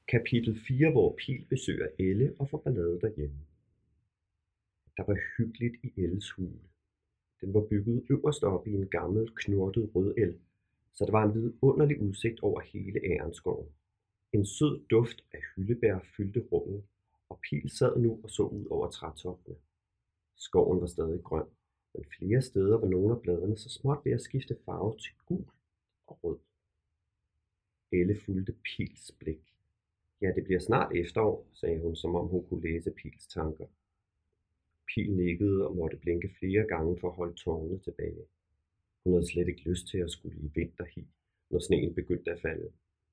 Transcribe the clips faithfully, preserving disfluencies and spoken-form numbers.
Kapitel fire, hvor Pil besøger Elle og får ballade derhjemme. Der var hyggeligt i Elles hule. Den var bygget øverst oppe i en gammel, knurtet rødelv, så der var en vidunderlig udsigt over hele Ærenskoven. En sød duft af hyldebær fyldte rummet, og Pil sad nu og så ud over trætoppene. Skoven var stadig grøn, men flere steder var nogle af bladene så småt ved at skifte farve til gul og rød. Elle fulgte Pils blik. Ja, det bliver snart efterår, sagde hun, som om hun kunne læse Pils tanker. Pil nikkede og måtte blinke flere gange for at holde tårerne tilbage. Hun havde slet ikke lyst til at skulle i vinterhi, når sneen begyndte at falde.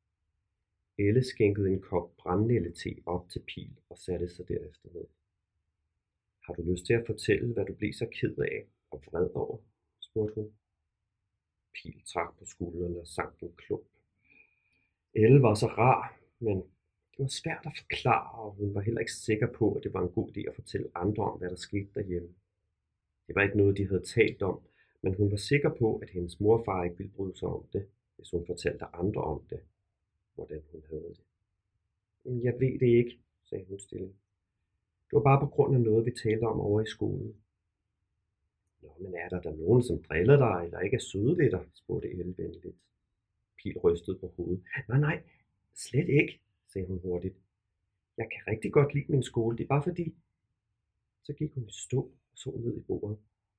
Elle skænkede en kop brændnældete op til Pil og satte sig derefter ned. Har du lyst til at fortælle, hvad du blev så ked af og vred over? Spurgte hun. Pil trak på skuldrene og sank en klump. Elle var så rar, men det var svært at forklare, og hun var heller ikke sikker på, at det var en god idé at fortælle andre om, hvad der skete derhjemme. Det var ikke noget, de havde talt om, men hun var sikker på, at hendes mor og far ikke ville bryde sig om det, hvis hun fortalte andre om det, hvordan hun havde det. Jeg ved det ikke, sagde hun stille. Det var bare på grund af noget, vi talte om over i skolen. Nå, men er der da nogen, som driller dig, eller ikke er søde ved dig? Spurgte Elle venligt. Pil rystede på hovedet. Nej, nej, slet ikke, sagde hun hurtigt. Jeg kan rigtig godt lide min skole, det er bare fordi. Så gik hun i stå og så ned i bordet.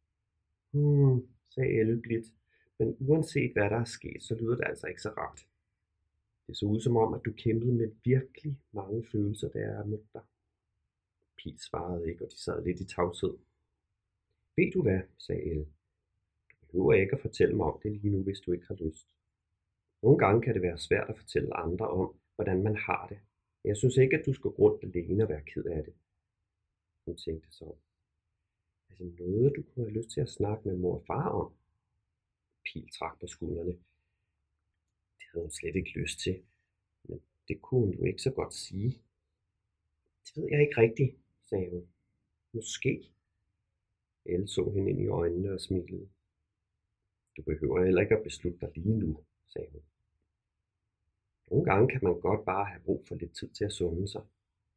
Hmm, sagde Elle blidt, men uanset hvad der er sket, så lyder det altså ikke så rart. Det så ud som om, at du kæmpede med virkelig mange følelser, da jeg mødte dig. Pil svarede ikke, og de sad lidt i tavshed. Ved du hvad, sagde Elle. Du behøver ikke at fortælle mig om det lige nu, hvis du ikke har lyst. Nogle gange kan det være svært at fortælle andre om, hvordan man har det. Men jeg synes ikke, at du skal gå rundt alene og være ked af det. Hun tænkte så om. Er det noget, du kunne have lyst til at snakke med mor og far om? Pil trak på skuldrene. Det havde hun slet ikke lyst til, men det kunne hun jo ikke så godt sige. Det ved jeg ikke rigtigt, sagde hun. Måske. Elle så hende ind i øjnene og smilede. Du behøver heller ikke at beslutte dig lige nu, sagde hun. Nogle gange kan man godt bare have brug for lidt tid til at sunde sig.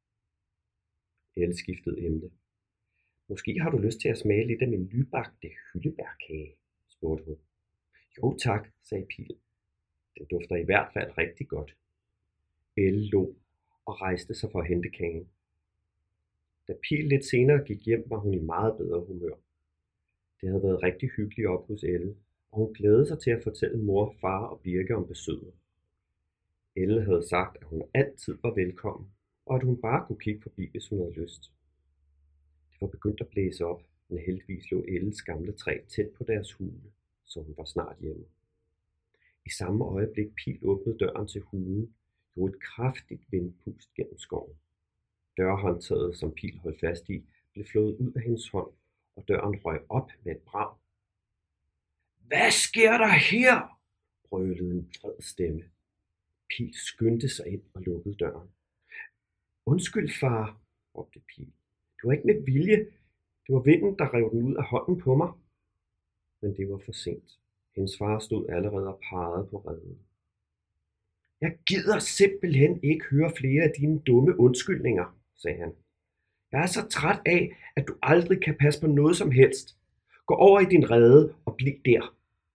Elle skiftede emne. Måske har du lyst til at smage lidt af min nybagte hyldebærkage, spurgte hun. Jo tak, sagde Pil. Den dufter i hvert fald rigtig godt. Elle lå og rejste sig for at hente kagen. Da Pil lidt senere gik hjem, var hun i meget bedre humør. Det havde været rigtig hyggeligt op hos Elle, og hun glædede sig til at fortælle mor, far og Birke om besøget. Elle havde sagt, at hun altid var velkommen, og at hun bare kunne kigge forbi, hvis hun havde lyst. Det var begyndt at blæse op, men heldigvis lå Elles gamle træ tæt på deres hule, så hun var snart hjemme. I samme øjeblik Pil åbnede døren til hulen, gjorde et kraftigt vindpust gennem skoven. Dørhåndtaget, som Pil holdt fast i, blev flået ud af hendes hånd, og døren røg op med et brag. Hvad sker der her? Brølede en vred stemme. Pil skyndte sig ind og lukkede døren. Undskyld, far, råbte Pil. Det var ikke med vilje. Det var vinden, der rev den ud af hånden på mig. Men det var for sent. Hendes far stod allerede og pegede på reden. Jeg gider simpelthen ikke høre flere af dine dumme undskyldninger, sagde han. Jeg er så træt af, at du aldrig kan passe på noget som helst. Gå over i din rede og bliv der.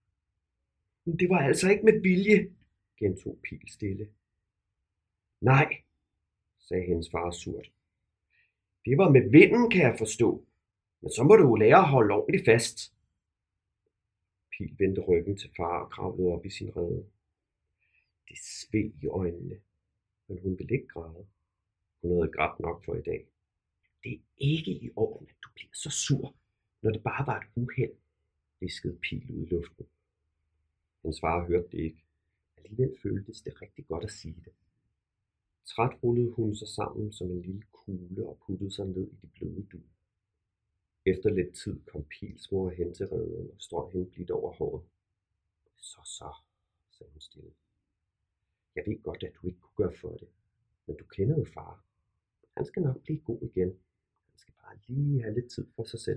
Men det var altså ikke med vilje, gentog Pil stille. Nej, sagde hendes far surt. Det var med vinden, kan jeg forstå. Men så må du jo lære at holde ordentligt fast. Pil vendte ryggen til far og kravlede op i sin rede. Det sved i øjnene, men hun ville ikke græde. Hun havde grædt nok for i dag. Det er ikke i orden, at du bliver så sur, når det bare var et uheld, viskede Pil ud i luften. Hendes far hørte det ikke. Alligevel føltes det rigtig godt at sige det. Træt rullede hun sig sammen som en lille kugle og puttede sig ned i de bløde dun. Efter lidt tid kom Pils mor hen til reden og strøg hende blidt over håret. Så så, sagde hun stille. Jeg ved godt, at du ikke kunne gøre for det, men du kender jo far. Han skal nok blive god igen. Han skal bare lige have lidt tid for sig selv.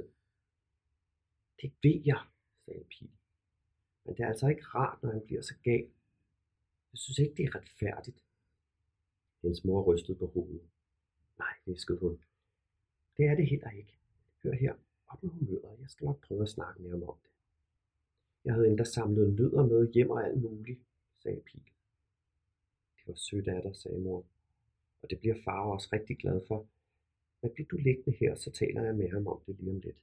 Det ved jeg, sagde Pil. Men det er altså ikke rart, når han bliver så gal. Jeg synes ikke, det er retfærdigt. Hendes mor rystede på hovedet. Nej, hviskede hun. Det er det heller ikke. Hør her, op med humøret. Jeg skal nok prøve at snakke med ham om det. Jeg havde endda samlet nødder med hjem og alt muligt, sagde Pil. Det var sødt af dig, sagde mor. Og det bliver far også rigtig glad for. Men bliv du liggende her, så taler jeg med ham om det lige om lidt.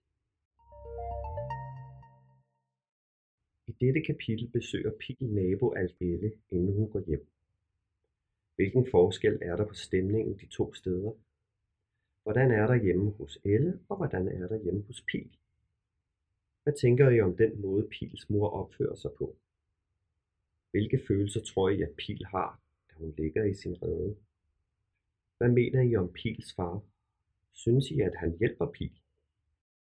I dette kapitel besøger Pil nabo Alt-Elle, inden hun går hjem. Hvilken forskel er der på stemningen de to steder? Hvordan er der hjemme hos Elle, og hvordan er der hjemme hos Pil? Hvad tænker I om den måde, Pils mor opfører sig på? Hvilke følelser tror I, at Pil har, da hun ligger i sin rede? Hvad mener I om Pils far? Synes I, at han hjælper Pil?